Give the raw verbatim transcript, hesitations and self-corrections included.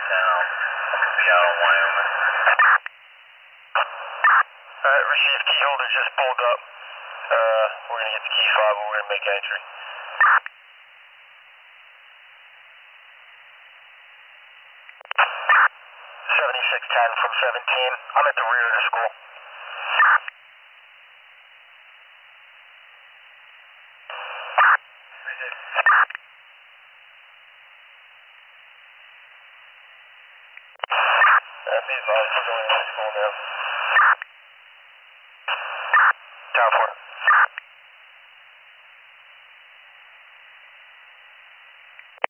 down. Seattle, Wyoming. Alright, received key holder just pulled up. Uh, we're gonna get the key fob and we're gonna make entry. seventy-six ten from seventeen. I'm at the rear of the school. Uh, be advised, we're going into school now. Tower four.